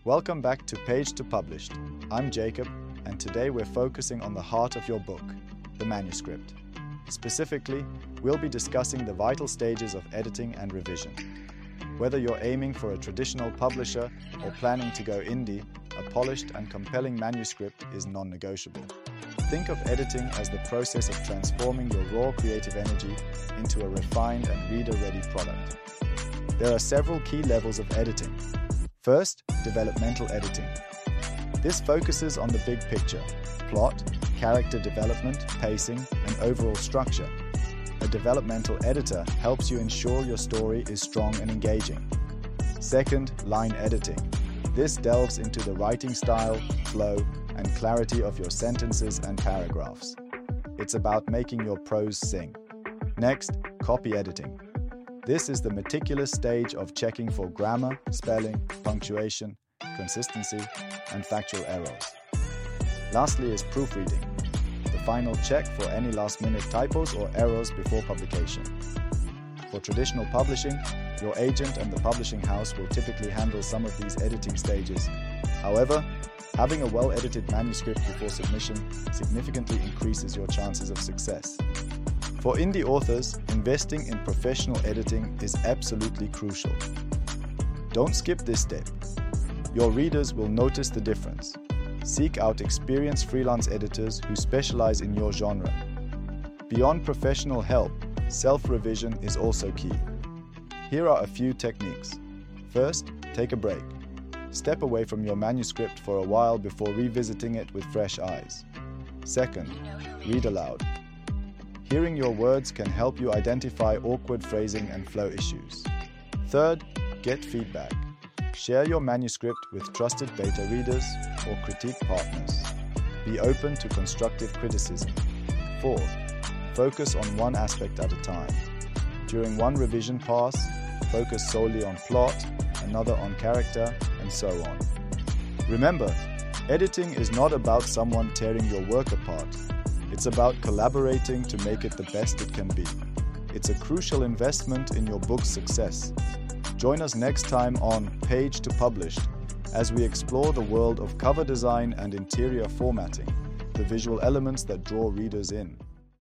Welcome back to Page to Published. I'm Jacob, and today we're focusing on the heart of your book, the manuscript. Specifically, we'll be discussing the vital stages of editing and revision. Whether you're aiming for a traditional publisher or planning to go indie, a polished and compelling manuscript is non-negotiable. Think of editing as the process of transforming your raw creative energy into a refined and reader-ready product. There are several key levels of editing. First, developmental editing. This focuses on the big picture: plot, character development, pacing, and overall structure. A developmental editor helps you ensure your story is strong and engaging. Second, line editing. This delves into the writing style, flow, and clarity of your sentences and paragraphs. It's about making your prose sing. Next, copy editing. This is the meticulous stage of checking for grammar, spelling, punctuation, consistency, and factual errors. Lastly is proofreading, the final check for any last-minute typos or errors before publication. For traditional publishing, your agent and the publishing house will typically handle some of these editing stages. However, having a well-edited manuscript before submission significantly increases your chances of success. For indie authors, investing in professional editing is absolutely crucial. Don't skip this step. Your readers will notice the difference. Seek out experienced freelance editors who specialize in your genre. Beyond professional help, self-revision is also key. Here are a few techniques. First, take a break. Step away from your manuscript for a while before revisiting it with fresh eyes. Second, read aloud. Hearing your words can help you identify awkward phrasing and flow issues. Third, get feedback. Share your manuscript with trusted beta readers or critique partners. Be open to constructive criticism. Fourth, focus on one aspect at a time. During one revision pass, focus solely on plot, another on character, and so on. Remember, editing is not about someone tearing your work apart. It's about collaborating to make it the best it can be. It's a crucial investment in your book's success. Join us next time on Page to Published as we explore the world of cover design and interior formatting, the visual elements that draw readers in.